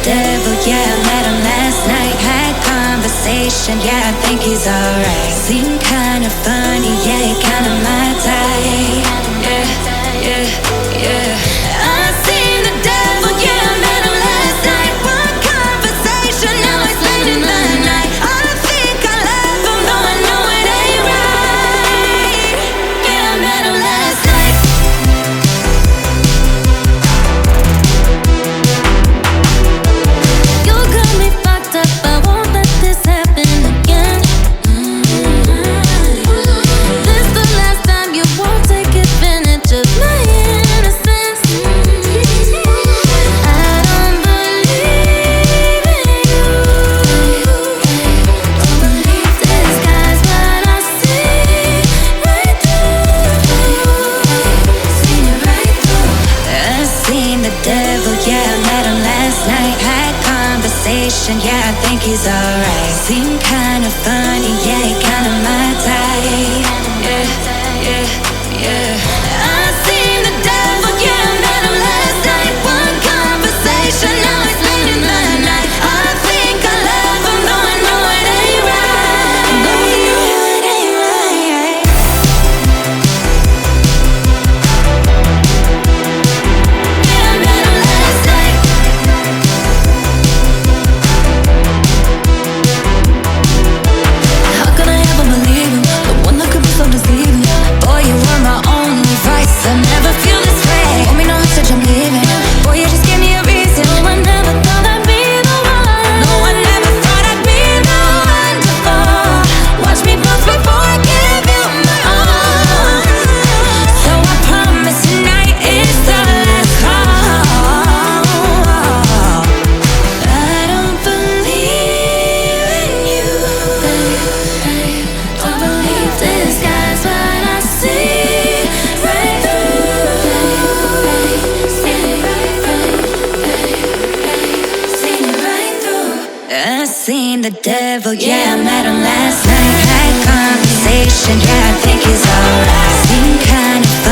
devil, yeah, I met him last night. Had conversation, yeah, I think he's alright. Seemed kinda funny, yeah, kinda my type. Yeah, yeah, yeah. I seen the devil, yeah, I met him last night. One conversation, now he's spending the night. I think I love him, though I know it ain't right. Yeah, I met him last night. You got me fucked up, I won't let this happen again. This the last time, you won't take advantage of my innocence. I don't believe in you. Don't believe this guy's what I see right through. Seen it right through. I seen the devil, yeah, I met him last night. Had conversation, yeah, I think he's alright. Seemed kinda funny, yeah, kinda my type. Yeah, yeah, yeah. I seen the devil, yeah, I met him last night. One conversation, now he's spending the night. I think I love him, though I know it ain't right. Though I know it ain't right. Yeah, I met him last night. How could I ever believe him? The one that could be so deceiving. Boy, you were my only vice. I never feel this way. Want me no hostage, I'm leaving. Boy, you just gave me a reason. No, I never thought I'd be the one. No, I never thought I'd be the one to fall. Watch me bust before I give you my all. So I promise tonight is the last call. I don't believe in you. Don't believe this guy's what I see right through. Seen it right through. I seen the devil, yeah, I met him last night. Had conversation, yeah, I think he's alright. Seemed kinda funny.